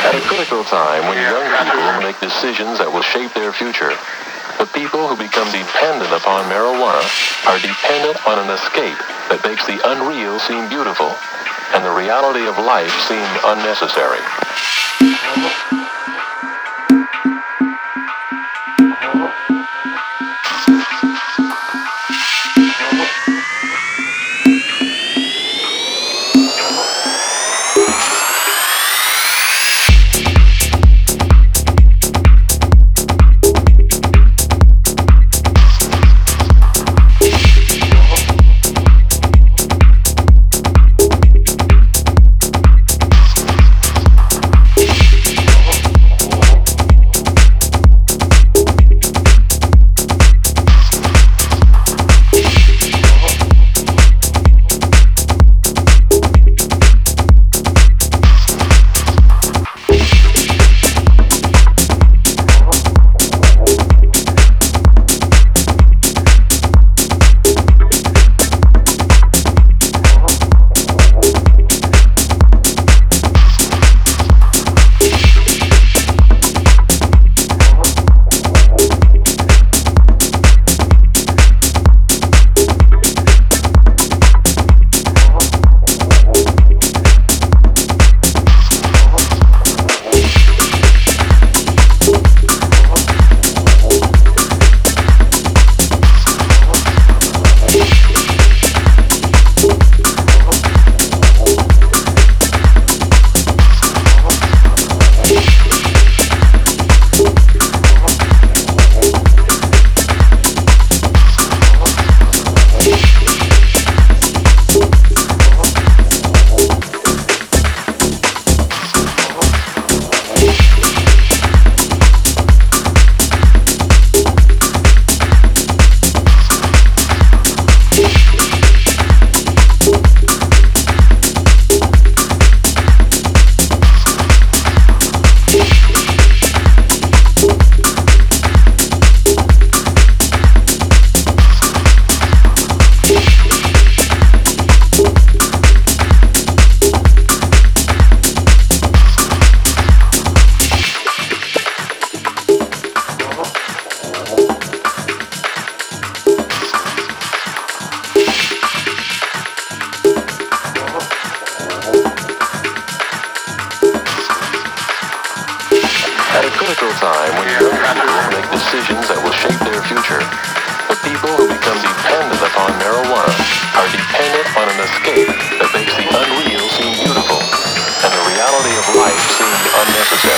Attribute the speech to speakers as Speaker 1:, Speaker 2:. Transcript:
Speaker 1: At a critical time when young people make decisions that will shape their future, the people who become dependent upon marijuana are dependent on an escape that makes the unreal seem beautiful and the reality of life seem unnecessary. At a critical time when young people make decisions that will shape their future, the people who become dependent upon marijuana are dependent on an escape that makes the unreal seem beautiful and the reality of life seem unnecessary.